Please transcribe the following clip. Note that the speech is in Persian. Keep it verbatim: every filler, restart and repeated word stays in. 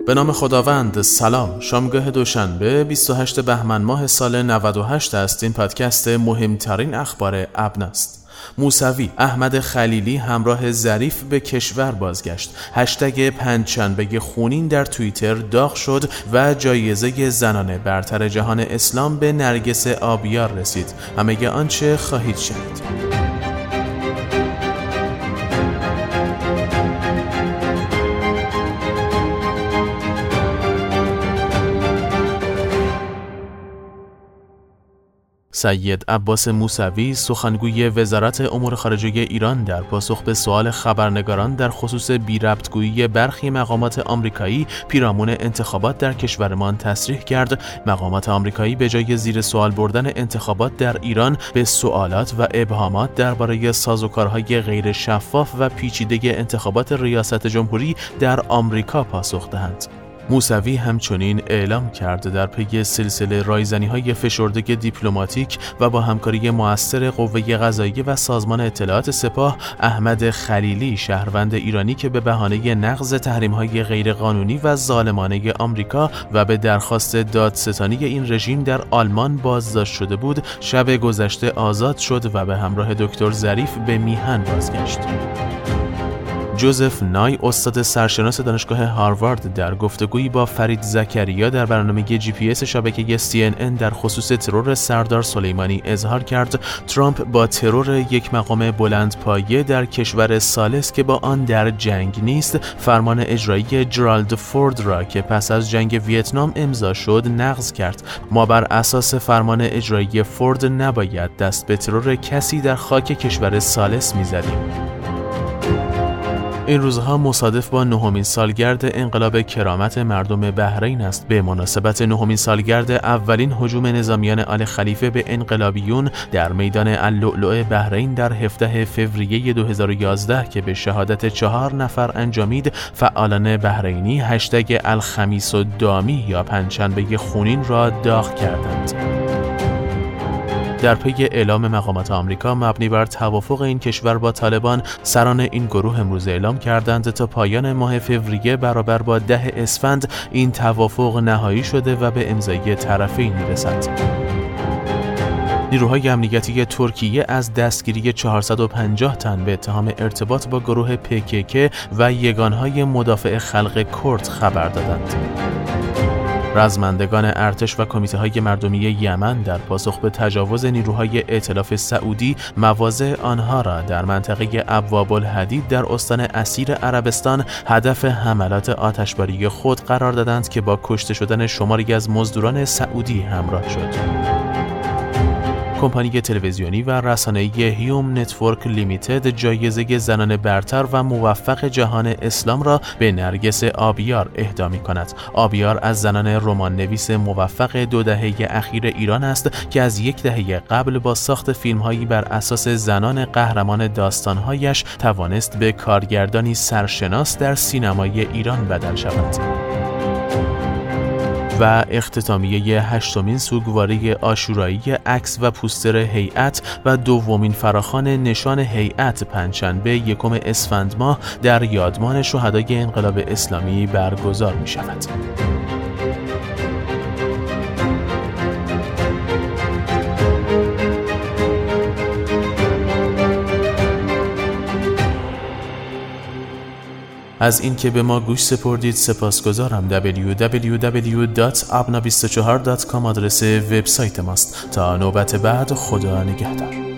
به نام خداوند. سلام. شامگاه دوشنبه بیست و هشتم بهمن ماه سال نود و هشت است. این پادکست مهمترین اخبار ابن است. موسوی احمد خلیلی همراه ظریف به کشور بازگشت. هشتگ پنجشنبه خونین در توییتر داغ شد و جایزه زنان برتر جهان اسلام به نرگس آبیار رسید. همه آنچه خواهید شنید. سید عباس موسوی سخنگوی وزارت امور خارجه ایران در پاسخ به سوال خبرنگاران در خصوص بی‌ربط‌گویی برخی مقامات آمریکایی پیرامون انتخابات در کشورمان تصریح کرد مقامات آمریکایی به جای زیر سوال بردن انتخابات در ایران به سوالات و ابهامات درباره سازوکارهای غیر شفاف و پیچیده انتخابات ریاست جمهوری در آمریکا پاسخ دهند. موسوی همچنین اعلام کرد در پی سلسله رایزنی‌های فشرده دیپلماتیک و با همکاری مؤثر قوه قضاییه و سازمان اطلاعات سپاه، احمد خلیلی شهروند ایرانی که به بهانه نقض تحریم‌های غیرقانونی و ظالمانه آمریکا و به درخواست دادستانی این رژیم در آلمان بازداشت شده بود، شب گذشته آزاد شد و به همراه دکتر ظریف به میهن بازگشت. جوزف نای استاد سرشناس دانشگاه هاروارد در گفتگویی با فرید زکریا در برنامه جی پی اس شبکه سی ان ان در خصوص ترور سردار سلیمانی اظهار کرد ترامپ با ترور یک مقام بلندپایه در کشور ثالث که با آن در جنگ نیست، فرمان اجرایی جرالد فورد را که پس از جنگ ویتنام امضا شد نقض کرد. ما بر اساس فرمان اجرایی فورد نباید دست به ترور کسی در خاک کشور ثالث می‌زدیم. این روزها مصادف با نهمین سالگرد انقلاب کرامت مردم بحرین است. به مناسبت نهمین سالگرد اولین هجوم نظامیان آل خلیفه به انقلابیون در میدان اللؤلؤ بحرین در هفدهم فوریه دو هزار و یازده که به شهادت چهار نفر انجامید، فعالان بحرینی هشتگ الخمیس الدامی یا پنجشنبه خونین را داغ کردند. در پی اعلام مقامات آمریکا مبنی بر توافق این کشور با طالبان، سران این گروه امروز اعلام کردند تا پایان ماه فوریه برابر با ده اسفند این توافق نهایی شده و به امضای طرفین میرسد. نیروهای امنیتی ترکیه از دستگیری چهارصد و پنجاه تن به اتهام ارتباط با گروه پی کی کی و یگانهای مدافع خلق کرد خبر دادند. رزمندگان ارتش و کمیته‌های مردمی یمن در پاسخ به تجاوز نیروهای ائتلاف سعودی مواضع آنها را در منطقه ابواب الحدید در استان اسیر عربستان هدف حملات آتشباری خود قرار دادند که با کشته شدن شماری از مزدوران سعودی همراه شد. کمپانی تلویزیونی و رسانه‌ای هیوم نتورک لیمیتد جایزه زنان برتر و موفق جهان اسلام را به نرگس آبیار اهدا می‌کند. آبیار از زنان رمان نویس موفق دو دهه اخیر ایران است که از یک دهه قبل با ساخت فیلم‌هایی بر اساس زنان قهرمان داستان‌هایش توانست به کارگردانی سرشناس در سینمای ایران بدل شود. و اختتامیه هشتمین سوگواری عاشورایی عکس و پوستر هیئت و دومین فراخوان نشان هیئت پنجشنبه یکم اسفند ماه در یادمان شهدای انقلاب اسلامی برگزار می شود. از اینکه به ما گوش سپردید سپاسگزارم. دبلیو دبلیو دبلیو دات ابنا بیست و چهار دات کام آدرس وبسایت ماست. تا نوبت بعد، خدا نگهدار.